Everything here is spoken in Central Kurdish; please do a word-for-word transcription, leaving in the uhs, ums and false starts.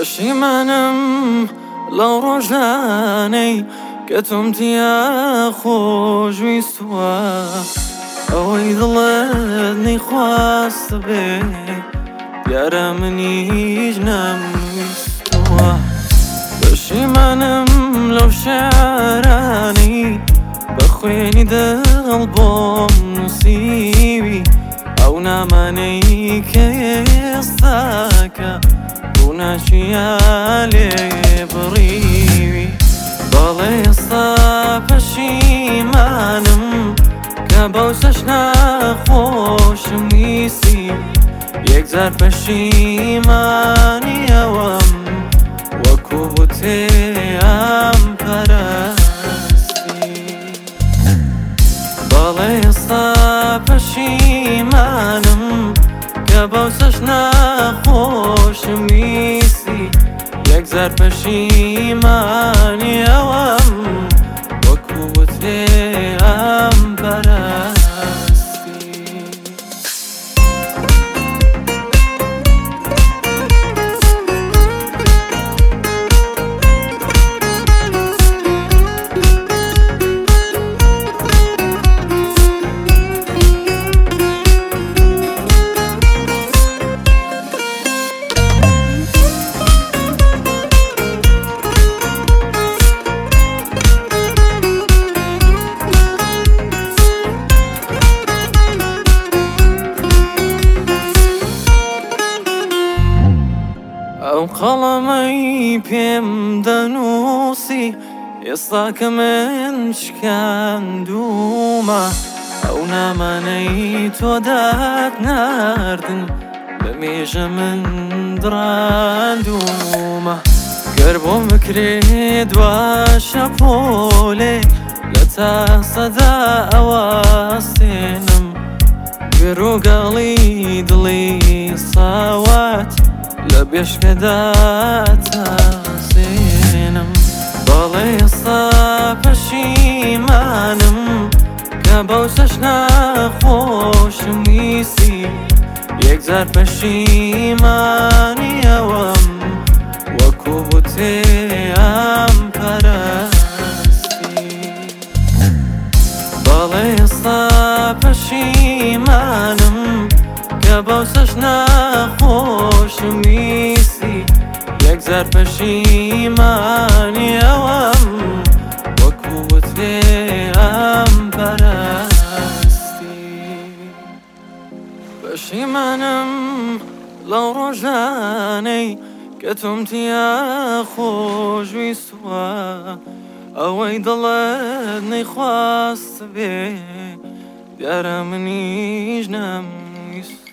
پەشیمانم لەو ڕۆژانەی کە تۆمتیا خۆشویستووە، ئەوەی دڵت نەیخواست بێ دیارە منیش نەمویستووە. پەشیمانم لەو شێعرانەی بە خوێنی دڵ بۆم نووسیوی، ئەو نامانەی کە ئێستاکە ڕووناچیە لێ بڕیوی. بەڵێ ئێستا پەشیمانم کە بەو چەشنە خۆشم ویستی، یەکجار پەشیمانی ئەوەم وەکو بوتێ ئەم پەرستی. بەڵێ ئێستا پەشیمانم کە بەو چەشنە خۆشم ویستی، یەکجار پەشیمانی ئەوەم وەکو بوتێ ئەم پەرستی. ئەو قەڵەمەی پێم دەنووسی ئێستا کە من شکاندوومە، ئەو نامانەی تۆ دات ناردن بە مێژە من دڕاندوومە. گەر بۆم بکرێ دوا شەپۆلێ لە تاسەدا ئەوەستێنم، گەڕوگەڵی دڵی ساوات لە بێشکەدا تاسێنم. بەڵێ ئێستا پەشیمانم کە بەو چەشنە خۆشم ویستی، یەکجار پەشیمانی ئەوەم وەکو بوتێ ئەم پەرستی. بەڵێ ئێستا پەشیمانم کە بەو چەشنە خۆشم ویستی، یەکجار پەشیمانی ئەوەم وەکو بوتێ ئەم پەرستی. پەشیمانم لەو ڕۆژانەی کە تۆمتیا خۆشویستووە، ئەوەی دڵت نەیخواست بێ دیارە منیش نەمویست.